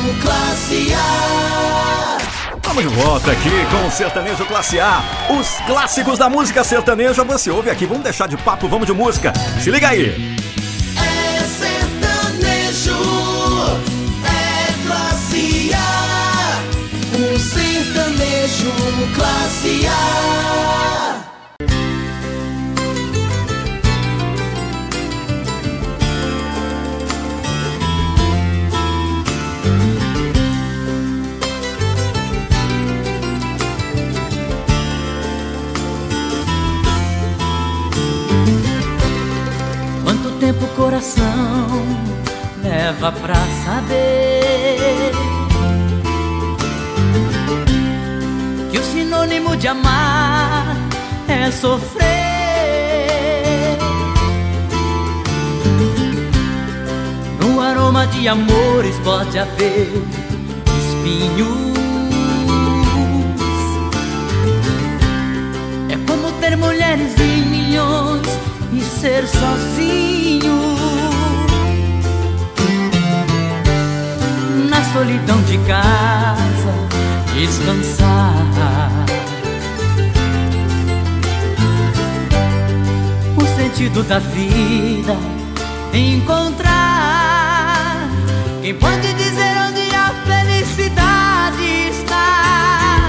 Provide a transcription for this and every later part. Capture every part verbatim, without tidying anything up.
Classe A. Estamos de volta aqui com o Sertanejo Classe A. Os clássicos da música sertaneja você ouve aqui. Vamos deixar de papo, vamos de música. Se liga aí. É sertanejo, é classe A. Um sertanejo classe A. Tempo o coração leva pra saber que o sinônimo de amar é sofrer. No aroma de amores pode haver espinhos. É como ter mulheres em milhões e ser sozinho na solidão de casa, descansar. O sentido da vida encontrar. Quem pode dizer onde a felicidade está?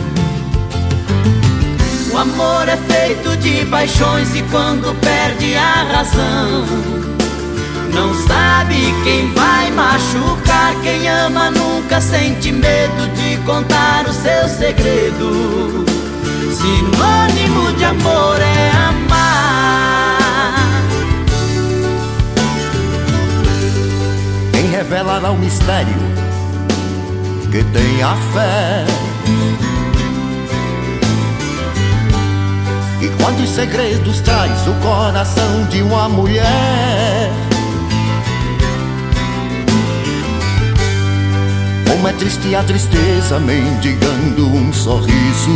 O amor é feito de paixões e quando perde a razão, não sabe quem vai machucar. Quem ama nunca sente medo de contar o seu segredo. Sinônimo de amor é amar. Quem revelará o mistério que tem a fé? E quantos segredos traz o coração de uma mulher? Como é triste a tristeza mendigando um sorriso.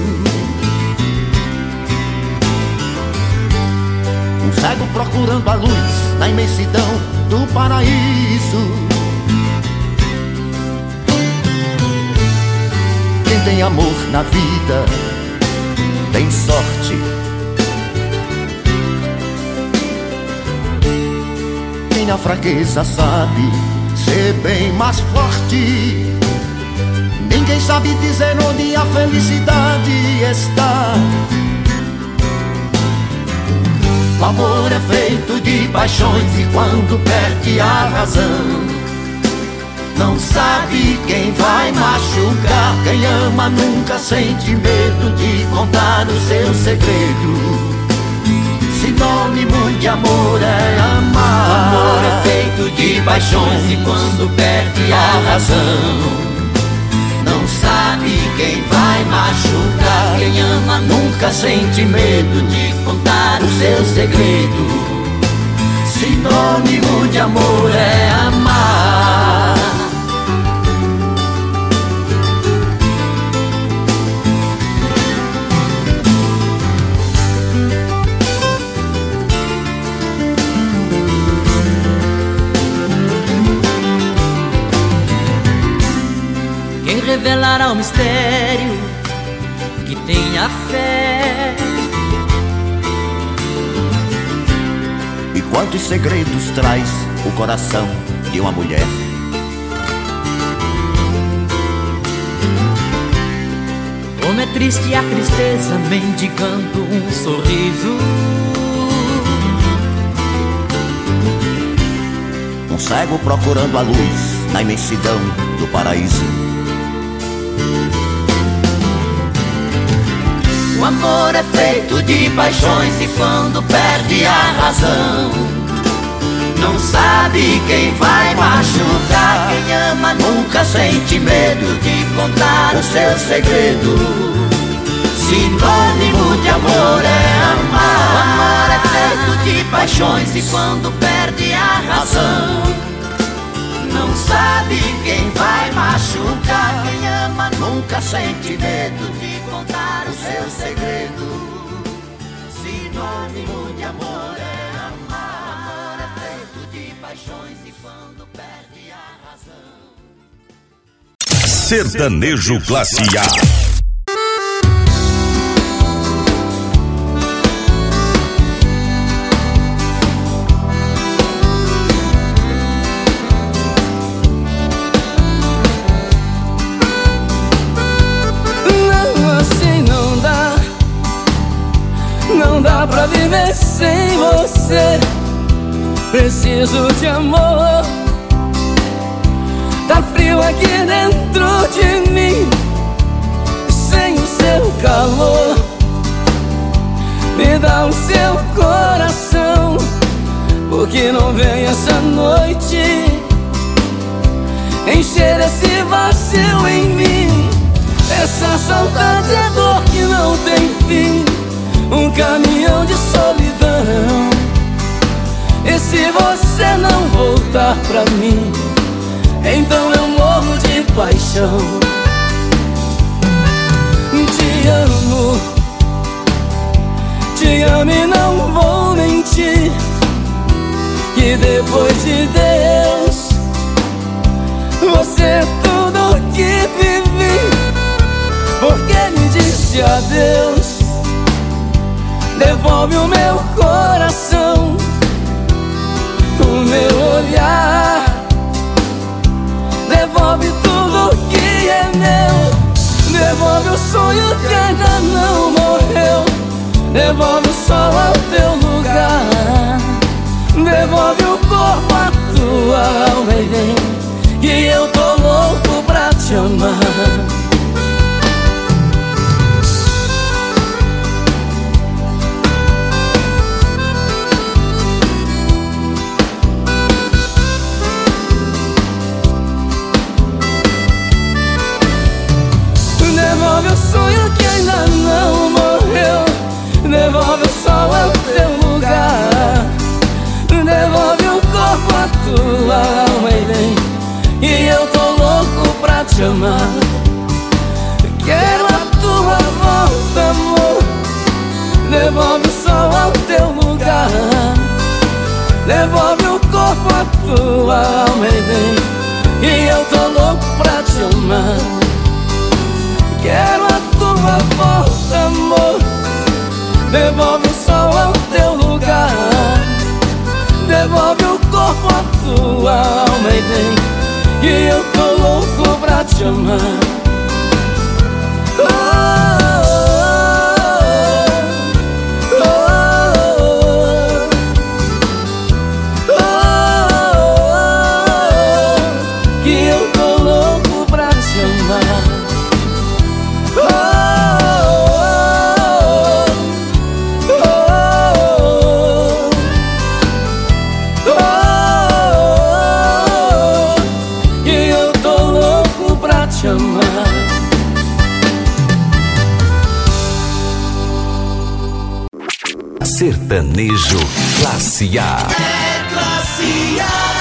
Um cego procurando a luz na imensidão do paraíso. Quem tem amor na vida tem sorte. Quem na fraqueza sabe ser bem mais forte. Ninguém sabe dizer onde a felicidade está. O amor é feito de paixões e quando perde a razão, não sabe quem vai machucar. Quem ama nunca sente medo de contar o seu segredo. Sinônimo de amor é amar. O amor é feito de paixões e quando perde a razão, não sabe quem vai machucar. Quem ama nunca sente medo de contar o seu segredo. Sinônimo de amor é amar. Revelará o mistério que tem a fé. E quantos segredos traz o coração de uma mulher? Como é triste a tristeza mendigando um sorriso. Um cego procurando a luz na imensidão do paraíso. O amor é feito de paixões e quando perde a razão, não sabe quem vai machucar. Quem ama nunca sente medo de contar o seu segredo. Sinônimo de amor é amar. O amor é feito de paixões e quando perde a razão, não sabe quem vai machucar. Quem ama nunca sente medo de contar o seu segredo. Sinônimo de amor é amar. O amor é feito de paixões e quando perde a razão. Sertanejo Classe A. Dá pra viver sem você. Preciso de amor. Tá frio aqui dentro de mim, sem o seu calor. Me dá o seu coração, porque não vem essa noite encher esse vazio em mim. Essa saudade é dor que não tem fim, um caminhão de solidão. E se você não voltar pra mim, então eu morro de paixão. Te amo, te amo e não vou mentir, que depois de Deus você é tudo que vivi. Porque me disse adeus, devolve o meu coração, o meu olhar, devolve tudo que é meu. Devolve o sonho que ainda não morreu, devolve o sol ao teu lugar, devolve o corpo à tua alma e vem, que eu tô louco pra te amar. Devolve o sonho que ainda não morreu, devolve o sol ao teu lugar, devolve o corpo à tua alma e vem, e eu tô louco pra te amar. Quero a tua volta, amor, devolve o sol ao teu lugar, devolve o corpo à tua alma e vem, e eu tô louco pra te amar. Quero a tua volta, amor, devolve o sol ao teu lugar, devolve o corpo à tua alma e vem, e eu tô louco pra te amar. Oh, oh, oh, oh, oh, que eu tô louco pra te amar. Sertanejo Classe A. É Classe A.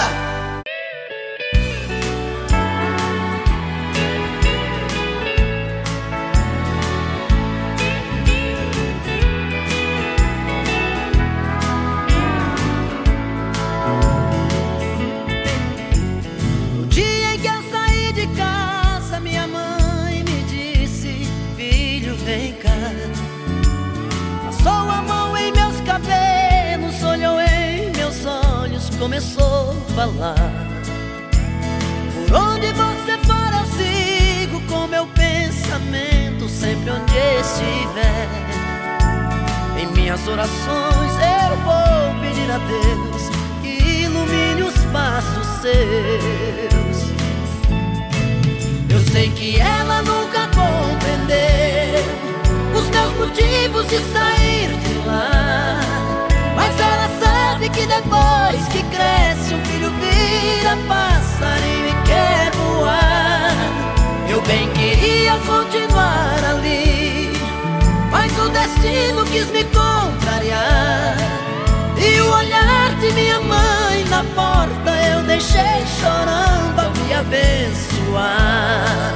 No dia em que eu saí de casa, minha mãe me disse: filho, vem cá. Passou a mão em meus cabelos, olhou em meus olhos, começou a falar: por onde você for eu sigo com meu pensamento, sempre onde estiver. Em minhas orações eu vou pedir a Deus que ilumine os passos seus. Eu sei que ela nunca compreendeu os meus motivos de sair de lá, mas ela sabe que depois que cresce um filho vira passarinho e quer voar. Eu bem queria continuar ali, mas o destino quis me contrariar, e o olhar de minha mãe na porta eu deixei chorando ao me abençoar.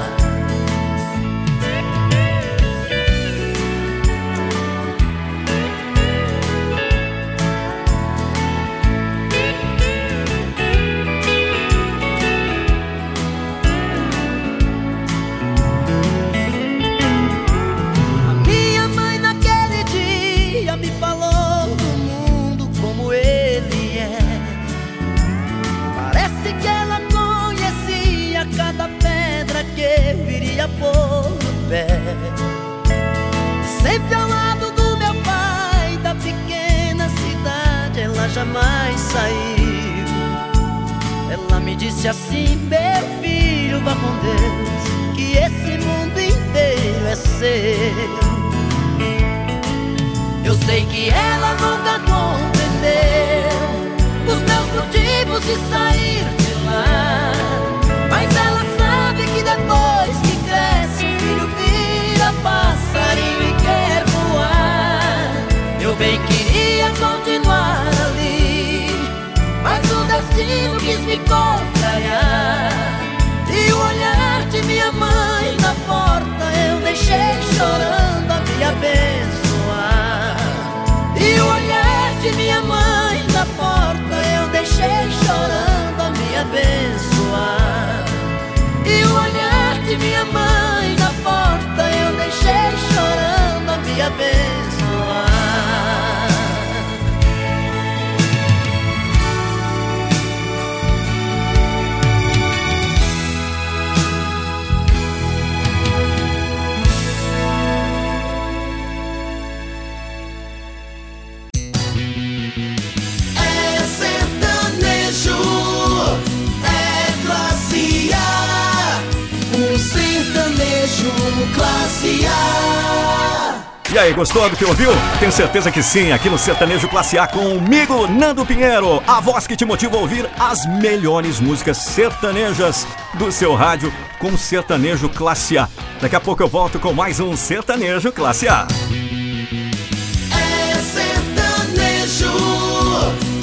sempre ao lado do meu pai. Da pequena cidade ela jamais saiu. Ela me disse assim: meu filho, vá com Deus, que esse mundo inteiro é seu. Eu sei que ela nunca compreendeu os meus motivos de sair de lá, mas ela sabe que depois que cresce o filho vira passarinho e quer voar. Eu bem queria continuar ali, mas o destino quis me contrariar. E o olhar de minha mãe na porta eu deixei chorando a me abençoar. E o olhar de minha mãe na porta eu deixei chorando a me abençoar. E o olhar de minha mãe na porta eu deixei chorando a me abençoar. Classe A. E aí, gostou do que ouviu? Tenho certeza que sim, aqui no Sertanejo Classe A comigo, Nando Pinheiro, a voz que te motiva a ouvir as melhores músicas sertanejas do seu rádio com Sertanejo Classe A. Daqui a pouco eu volto com mais um Sertanejo Classe A. É sertanejo.